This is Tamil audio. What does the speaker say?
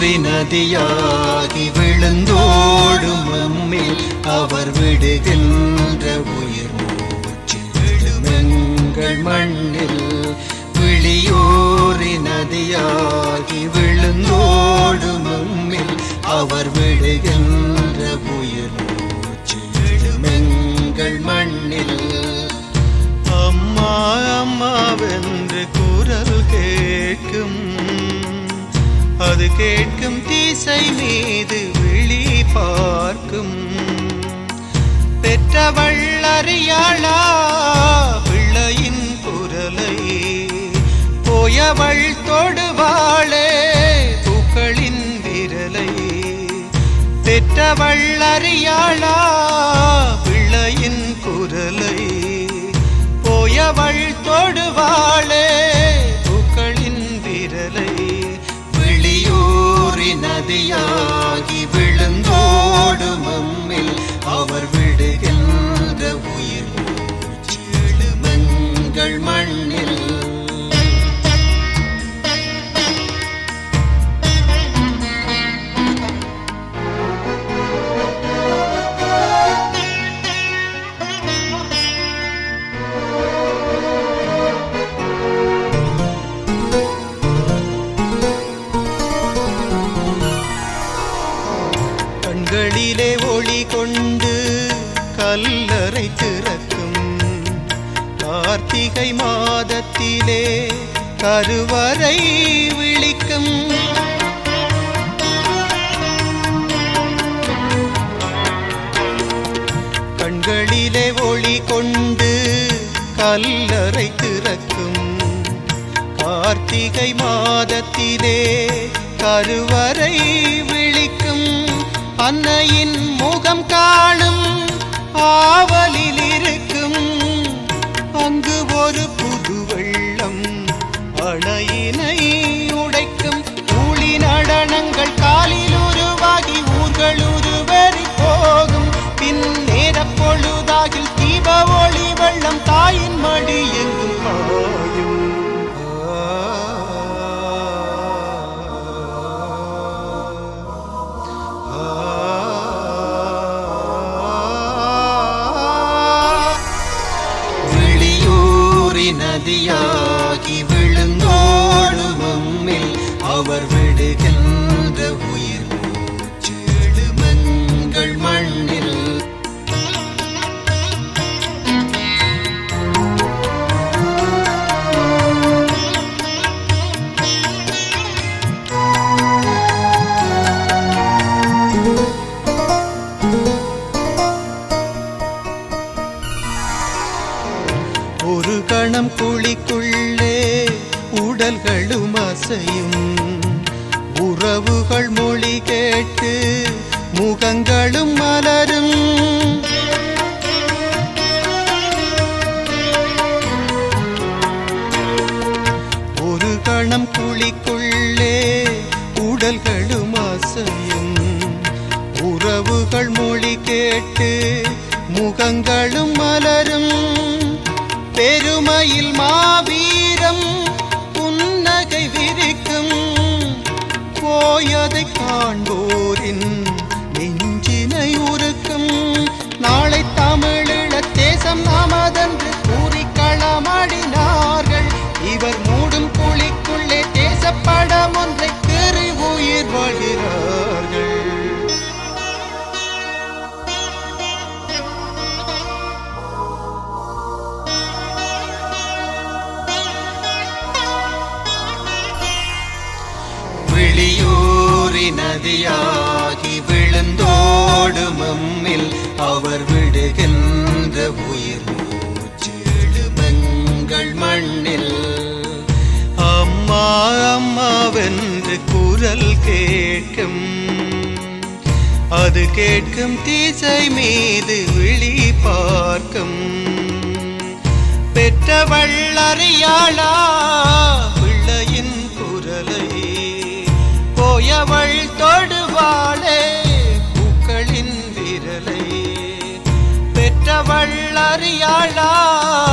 நதியாகி விழுந்தோடும் நம்மில் அவர் விடுகின்ற உயிர் மூச்சு எழுமெங்கள் மண்ணில். விழியூரி நதியாகி விழுந்தோடும் நம்மில் அவர் விடுகின்ற உயிர் மூச்சு எழுமெங்கள் மண்ணில். அம்மா அம்மாவென்று குரல் கேட்கும், அது கேட்கும் திசை மீது விழி பார்க்கும். பெற்றவள் அறியாளா பிள்ளையின் குரலை, போயவள் தொடுவாளே பூக்களின் விரலை. பெற்றவள் அறியாளா பிள்ளையின் குரலை, போயவள் தொடுவாளே பூக்களின் விரலை. நதியாகி விழுந்தோடும் நம்மில் அவர் விடுகின்ற உயிர் மூச்சு எழுமெங்கள் மண்ணில். கண்களிலே ஒளி கொண்டு கல்லறை திறக்கும், கார்த்திகை மாதத்திலே கருவறை விழிக்கும். கண்களிலே ஒளி கொண்டு கல்லறை திறக்கும், கார்த்திகை மாதத்திலே கருவறை விழிக்கும். அன்னையின் முகம் காணும் ஆவலில் இருக்கும், அங்கு ஒரு புது வெள்ளம் அணையினை உடைக்கும். ஊழி நடனங்கள் காலில் உருவாகி ஊர்கள் உருவறி போகும். பின் நேர பொழுதாகில் தீப ஒளி வெள்ளம் தாயின் மடி எங்கும் பாயும். நதியாகி விழுந்தோடும் நம்மில் அவர் விடுகின்ற உயிர் மூச்சு எழுமெங்கள் மண்ணில். ஒரு கணம் குழிக்குள்ளே உடல்களும் அசையும், உறவுகள் மொழி கேட்டு முகங்களும் மலரும். ஒரு கணம் குழிக்குள்ளே உடல்களும் அசையும், உறவுகள் மொழி கேட்டு முகங்களும் மலரும். பெருமையில் மாவீரம் புன்னகை விரிக்கும், போயதை காண்போரின் நெஞ்சினை உருக்கும். நாளை தமிழீழ தேசம் நமதென்று கூறி களமாடினார்கள். இவர் மூடும் குழிக்குள்ளே தேசப்படம் ஒன்றை கீறி உயிர் வாழ்கிறார்கள். விழியூரி நதியாகி விழுந்தோடும் நம்மில் அவர் விடுகின்ற உயிர் மூச்சு எழுமெங்கள் மண்ணில். அம்மா அம்மாவென்று குரல் கேட்கும், அது கேட்கும் திசை மீது விழி பார்க்கும். பெற்றவள் அறியாளா பிள்ளையின் குரலை, போயவள் தொடுவாளே பூக்களின் விரலை. பெற்றவள் அறியாளா